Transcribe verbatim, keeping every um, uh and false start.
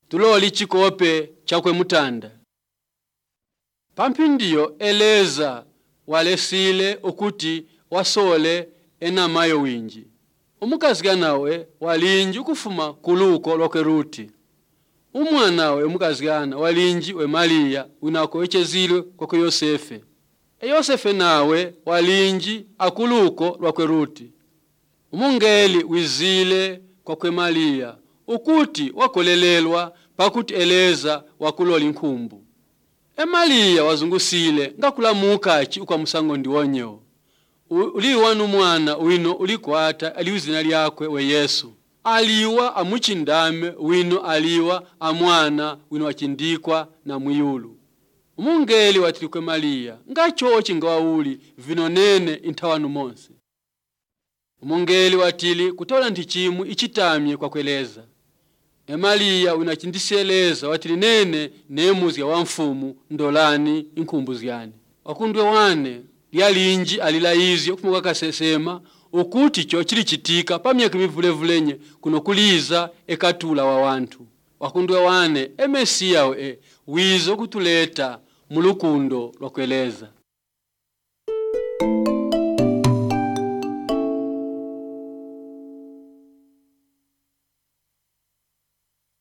tuloli chikope chakwe mutanda. Pampindiyo eleza walesile ukuti wasole enamayo winji. Umukazika nawe walinji ukufuma kuluko loke Ruti. Umwana we umukazikana walinji we Maria unako echezile kwa Yosefe. E Yosefe nawe walinji akuluko lwakwe Ruti. Umungeli wizile kwa kwe Maria ukuti wakolelelwa pakuti eleza wakuloli nkumbu. E Maria wazungusile ngakulamukachi ukamusango ndiwonyo. Uliwa numwana wino ulikwata aliuzina lyakwe we Yesu. Aliwa amuchindame wino aliwa amwana wino wachindikwa na mwiyulu. Umungeli watili kwe Maria ngachochi ngawuli vino nene intawanu monse. Umungeli watili kutola ndichimu ichitamye kwa kweleza. E Maria unachindiseleza watili nene nemuzi ya wamfumu ndolani inkumbuziani. Wakundwe wane lyalinji alilaizi okumuka kasesema ukuti cho chili chitika pamyaka mivulevulenye kuno kuliza ekatula wa wantu. Wakundwe wane emesiya we wizo kutuleta mulukundo lwakweleza.